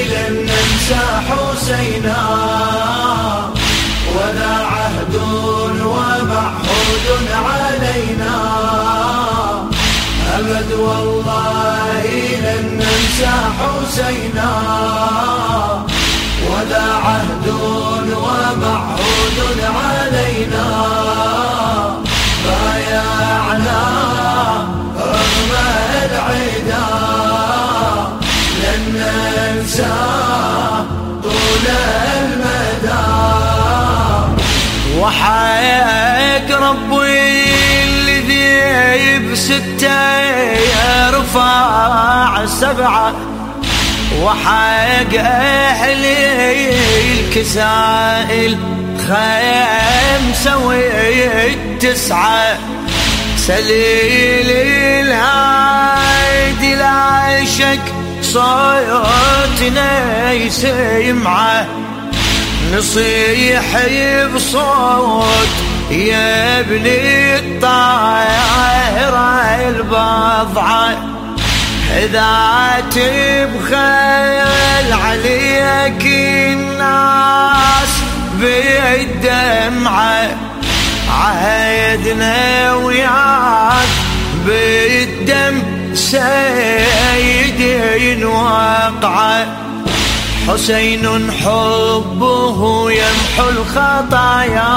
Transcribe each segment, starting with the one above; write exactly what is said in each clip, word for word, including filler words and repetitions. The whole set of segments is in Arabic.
لن ننسى حسينا، ولا عهد ومعهود علينا أبد والله لن ننسى حسينا، ولا عهد ومعهود علينا بايعنا رغم العدا لن ننسى طول المدى. وحق ربي الذي بستة يرفع سبعة، وحق أهلي الكسائل خمسة والتسعة، سليل الهادي لا شك صوتنا يسمعه، نصيح بصوت يا ابني الطائرة البضعة، إذا تبخل عليك الناس بالدمعة، عهدنا وياك بالدم سيدي وقعه، حسين حبه يمحو الخطايا،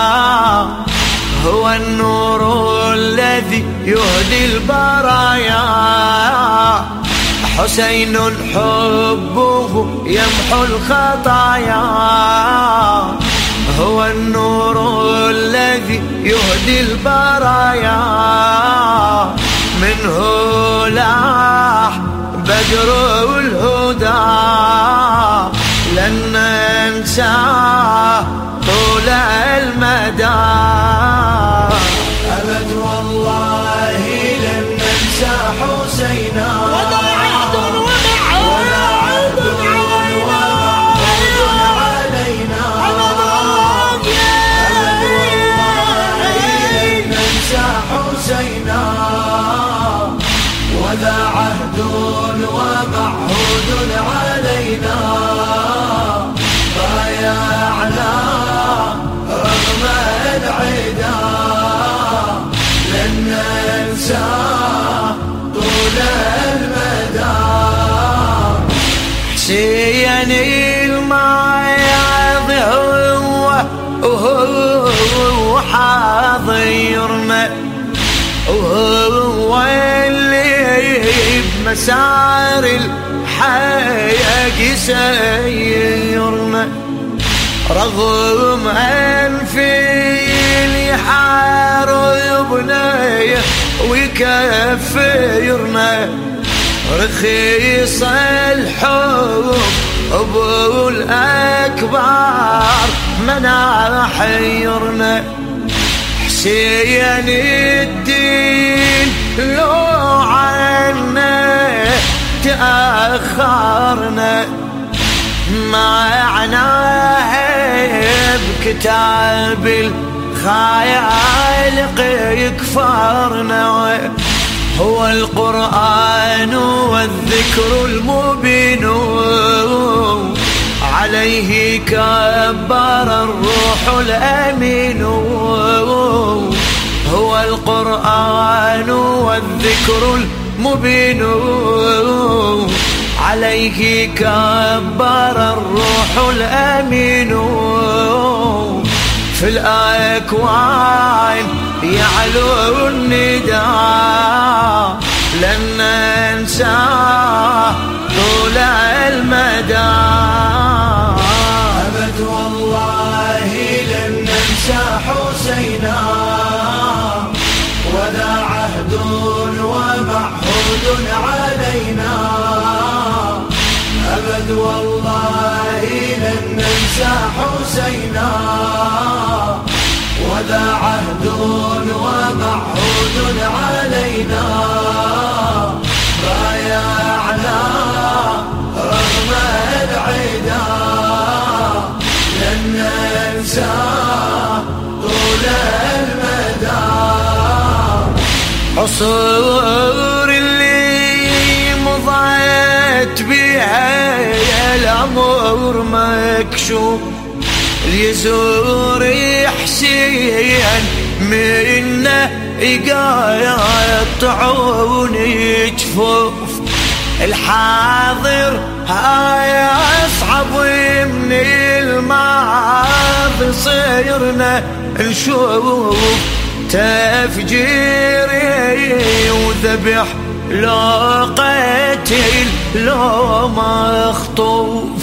هو النور الذي يهدي البرايا، حسين حبه يمحو الخطايا، هو النور الذي يهدي البرايا، منه لاح بدر الهدى لن ننساه طول المدى. أبد والله لن ننسى حسينا، ولا عهد ومعهود علينا أبد والله لن ننسى حسينا، ولا عهد ومعهود علينا بايعنا رغم العدا لن ننسى طول المدى. حسين الماضي وهو حاضرنا، وهو اللي بمسار الحياة يسيرنا، رغم أنفي يحاربنا ويكفرنا، رخيص الحب أبو الأكبر منا حيرنا، حسين الدين لو عنا تأخرنا، معناه بكتاب الخالق يكفرنا، هو القرآن والذكر المبين، عليه كبر الروح الأمين، هو القرآن والذكر المبين، عليه كبر الروح الأمين، في الأكوان يعلو النداء لن ننساه طول المدى. أبد والله لن ننسى حسينا، ولا عهد ومعهود علينا أبد والله لن ننسى حسينا، ولا عهد ومعهود علينا بايعنا رغم العدا لن ننسى طول المدى. عصور اللي مضت بها العذر مكشوف يزور حسين منه يقطعون جفوف الحاضر هاي أصعب من الماضي صيرنا نشوف تفجيري وذبح لو قتل لو مخطوف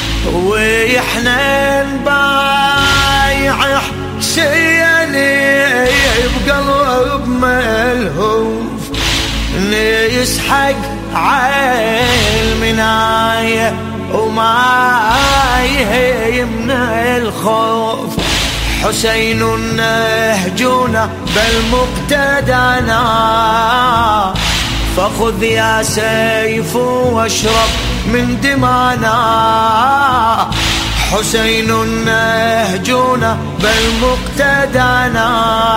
وإحنا نبايع حسيني بقلب ملهوف نسحق عالمناية وما يهمنا الخوف حسين نهجونا بل مقتدانا فخذ يا سيف واشرب من دمانا حسين نهجونا بل مقتدانا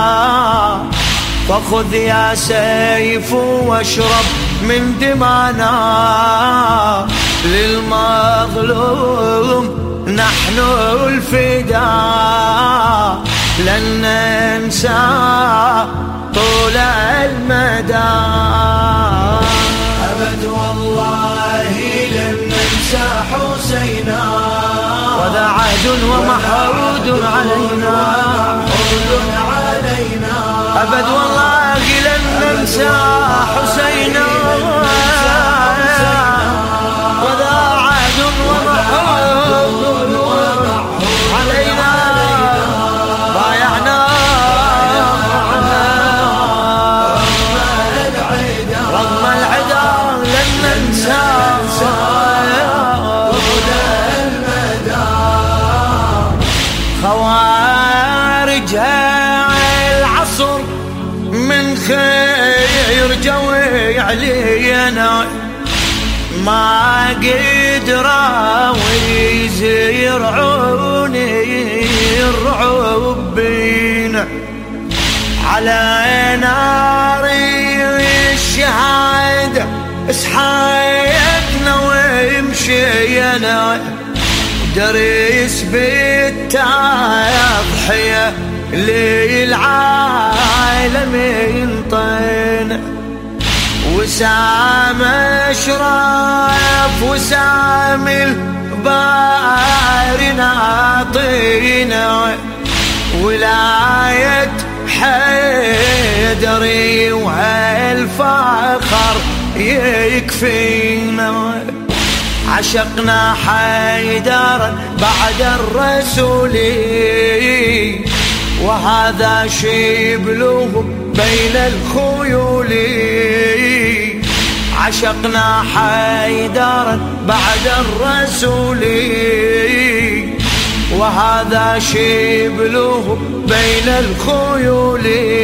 فخذ يا سيف واشرب من دمانا للمظلوم نحن الفداء لن ننسى طول المدى أبد والله لن ننسى حسينا وذا عهد ومحعود علينا أبد والله لن ننسى حسينا وذا عهد ومحعود علينا بايعنا رغم العدا لن ننسى خوارجها العصر من خير جوي علينا ما قدروا يزرعوني الرعب بينا على نار الشهادة اسحاقنا ومشينا دريس بالتضحية للعالم ينطينا وسام اشراف وسام البار نعطينا ولاية حيدري وهالفخر يكفينا عشقنا حيدرا بعد الرسول وهذا شبله بين الخيول عشقنا حيدرا بعد الرسول وهذا شبله بين الخيول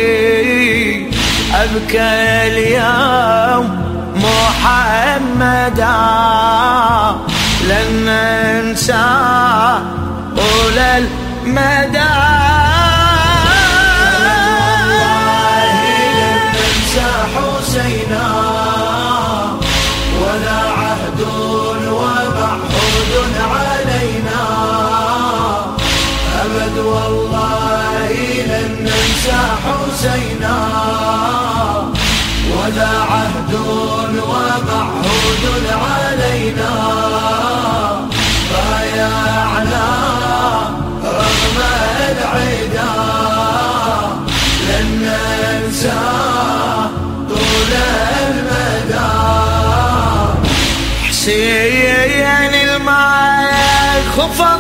أبكى اليوم محمدا لن ننسى طول المدى والله لن ننسى حسينا ولا عهد ومعهود علينا أبد والله لن ننسى حسينا ولا عهد ومعهود علينا بايعنا رغم العدا لن ننسى طول المدى حسين الماء خفض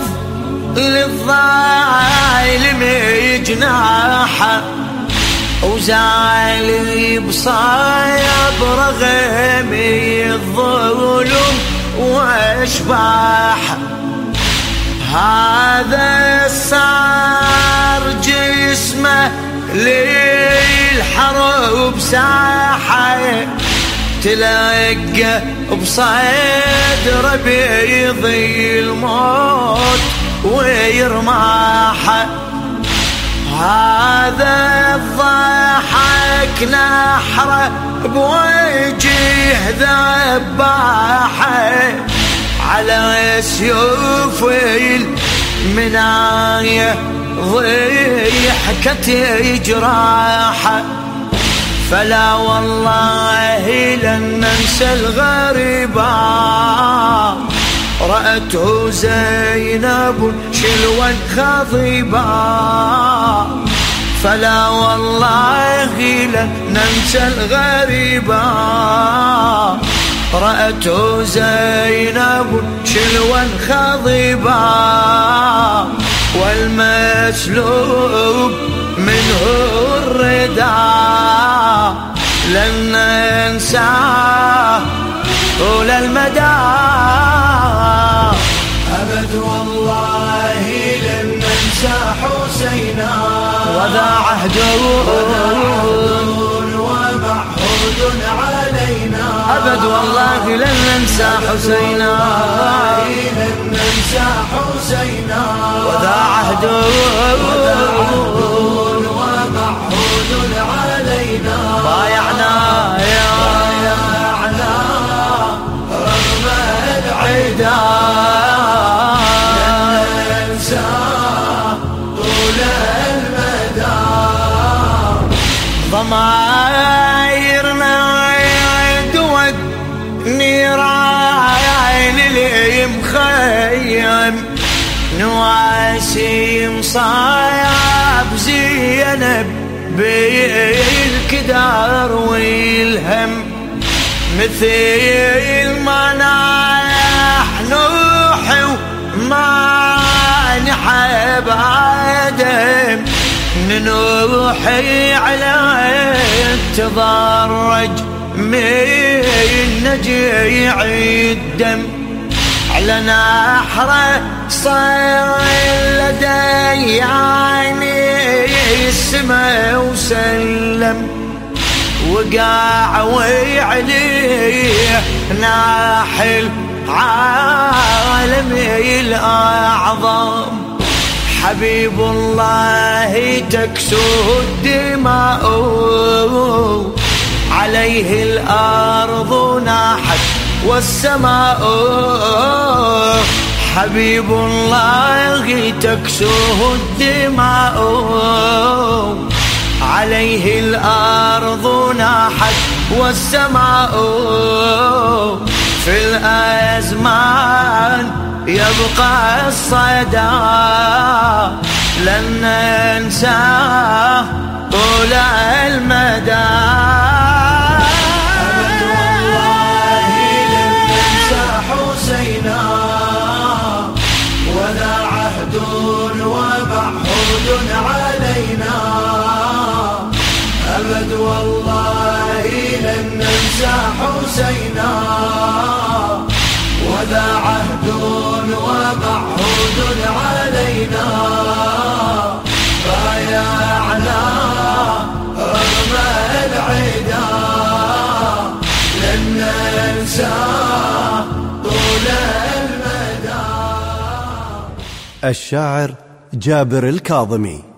للظالم جناحه وزعلي بصايب رغمي الظلم واشباح هذا صار جسمه للحرب ساحه تلقى بصدره بيضي الموت ويرماحه هذا الضحك نحره بوجه ذباحه على سيوف المناية ضحكت جراحة. فلا والله لن ننسى الغريبة رأته زينب شلوا خضيبا. فلا والله لن ننسى الغريبة رأته زينب شلوا خضيبا. والمسلوب منه الرداء لن ننساه طول المدى. أبد والله لن ننسى حسينا وذا عهد ومعهود علينا. أبد والله لن ننسى حسينا لن ننسى حسينا وذا عهد ومعهود علينا. بايعنا يا بايعنا رغم العدا لن ننسى طول المدى. ضمايرنا دوت نيران اللي مخيم نواسي مصايب زينب بالكدار والهم. مثل ما نحن نوحي وما نحب آدم ننوحي على التضرج من نجيع الدم. على نحره صار لدي عيني السما وسلم. وقع وعليه ناحل عالمي الأعظم. حبيب الله تكسو الدماء عليه الأرض ناحت والسماء. حبيب الله تكسوه الدماء عليه الأرض ناحت والسماء. في الأزمان يبقى الصدى لن ننساه طول المدى. ولا عهد ومعهود علينا. أبد والله لن ننسى حسينا ولا عهد ومعهود علينا. بايعنا رغم العدا لن ننسى طول المدى. الشاعر جابر الكاظمي.